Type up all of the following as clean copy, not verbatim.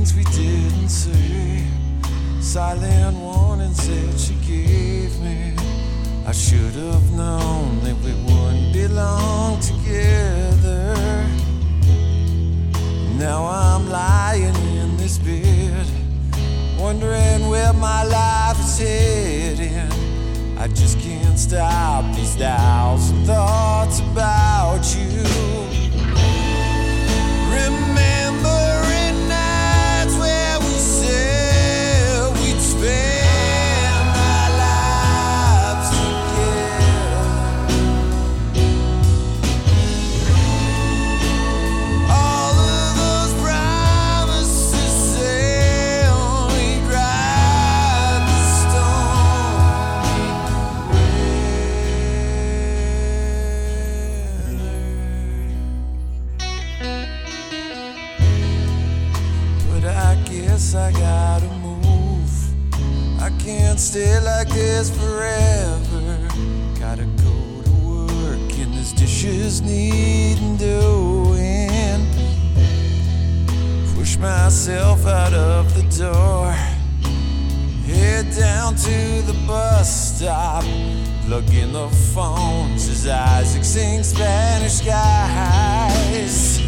things we didn't say, silent warnings that she gave me. I should have known that we wouldn't be long together. Now I'm lying in this bed, wondering where my life is heading. I just can't stop these thousand thoughts about you. Remembering nights where we said we'd spend our lives together. All of those promises say only ride the stormy weather. But I guess I gotta move. I can't stay like this forever. Gotta go to work and this dishes needing doing. Push myself out of the door, head down to the bus stop, plug in the phones as Isaac sings Spanish skies.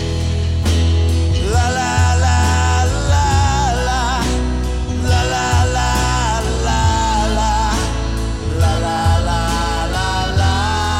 La la la la la la la la la la la la la la la.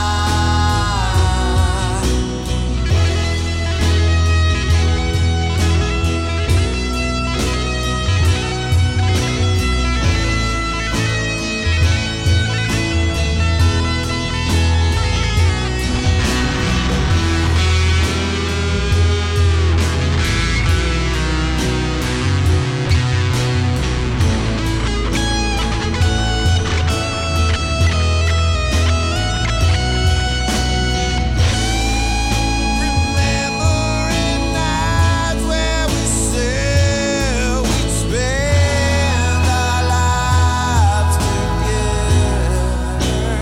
Remembering nights where we said we'd spend our lives together.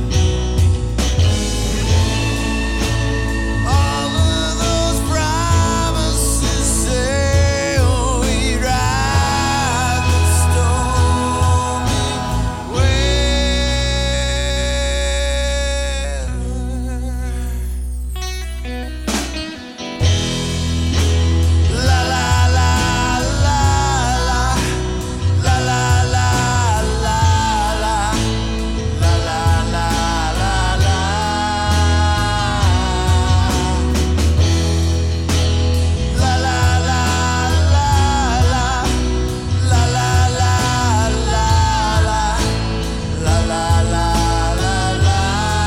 All of those promises say only ride the stormy weather. La la la la la la la la la la la la la la la. La la la la la la la la la la la la la la.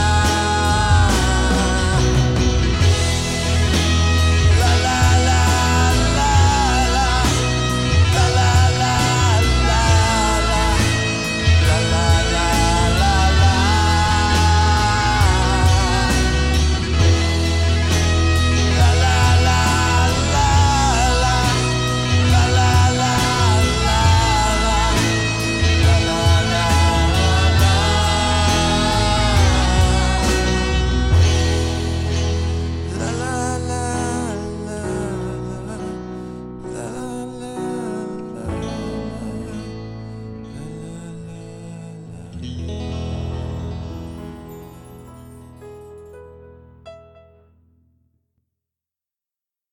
La la la la la la la la la la la la la la. La la la la la la la la la la la la.